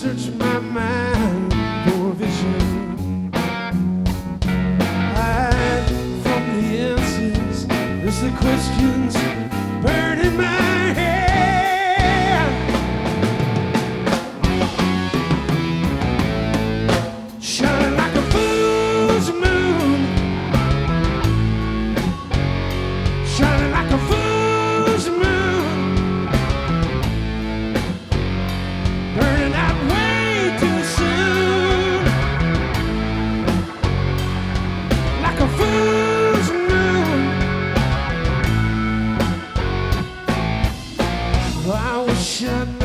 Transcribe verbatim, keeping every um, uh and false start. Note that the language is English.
search my mind for a vision. Hide from the answers as the questions burn in my head. Shining like a fool's moon, shining like a fool's moon, burning out way too soon, like a fool's moon. I wish I'd